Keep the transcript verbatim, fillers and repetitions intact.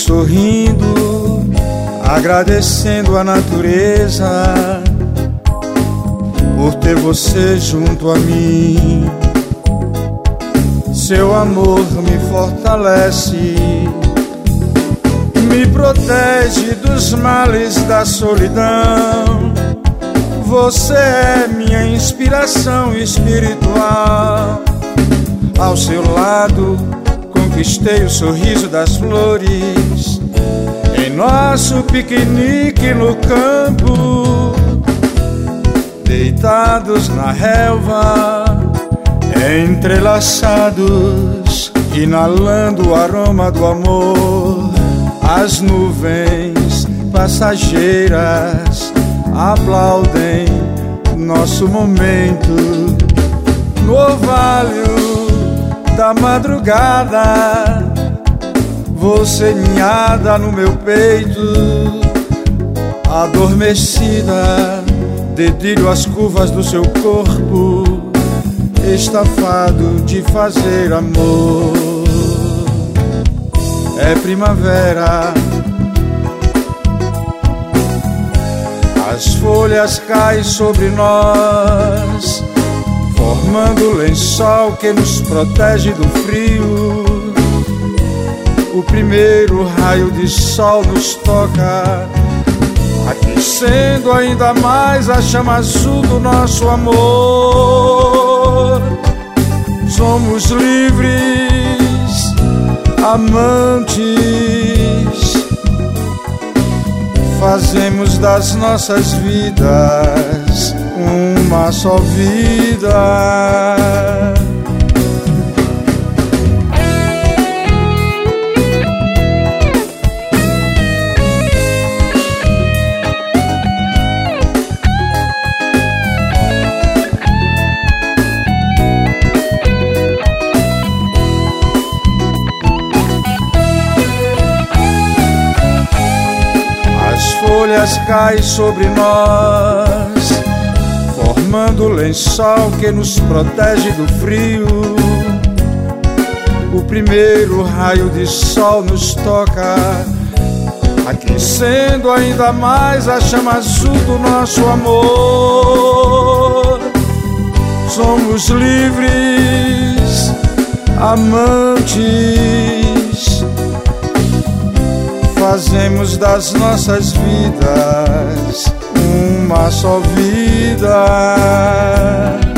sorrindo, agradecendo a natureza por ter você junto a mim. Seu amor me fortalece, me protege dos males da solidão. Você é minha inspiração espiritual. Ao seu lado conquistei o sorriso das flores, em nosso piquenique no campo, deitados na relva, entrelaçados, inalando o aroma do amor. As nuvens passageiras aplaudem nosso momento. No orvalho da madrugada, você ninhada no meu peito, adormecida, dedilho as curvas do seu corpo, estafado de fazer amor. É primavera, as folhas caem sobre nós, formando lençol que nos protege do frio. O primeiro raio de sol nos toca, aquecendo ainda mais a chama azul do nosso amor. Somos livres, amantes, fazemos das nossas vidas uma só vida. As folhas caem sobre nós, formando lençol que nos protege do frio. O primeiro raio de sol nos toca, aquecendo ainda mais a chama azul do nosso amor. Somos livres, amantes, fazemos das nossas vidas uma só vida.